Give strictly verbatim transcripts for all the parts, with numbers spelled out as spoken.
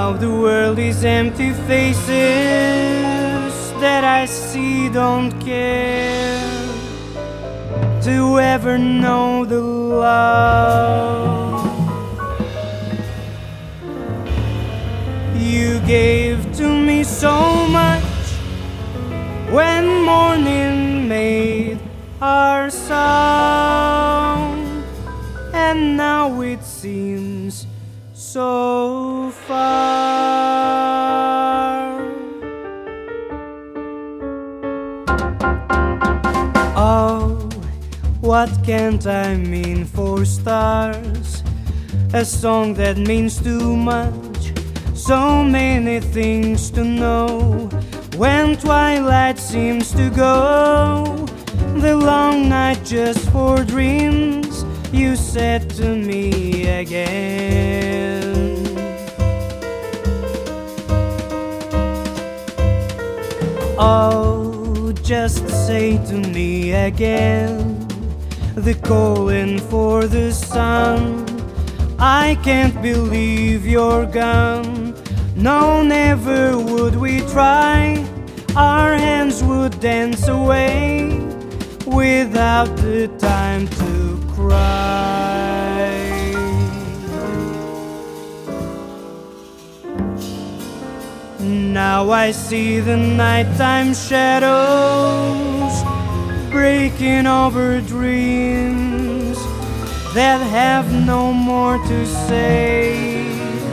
Now the world is empty faces that I see don't care to ever know the love you gave to me so much when morning made our sound, and now it seems so far. Oh, what can't I mean for stars? A song that means too much, so many things to know. When twilight seems to go, the long night just for dreams, you said to me again. Oh, just say to me again, the calling for the sun. I can't believe you're gone. No, never would we try. Our hands would dance away without the time to cry. Now I see the nighttime shadows breaking over dreams that have no more to say.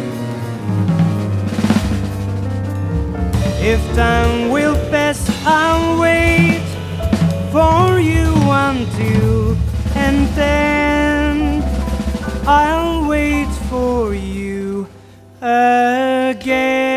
If time will pass, I'll wait for you until, and then I'll wait for you again.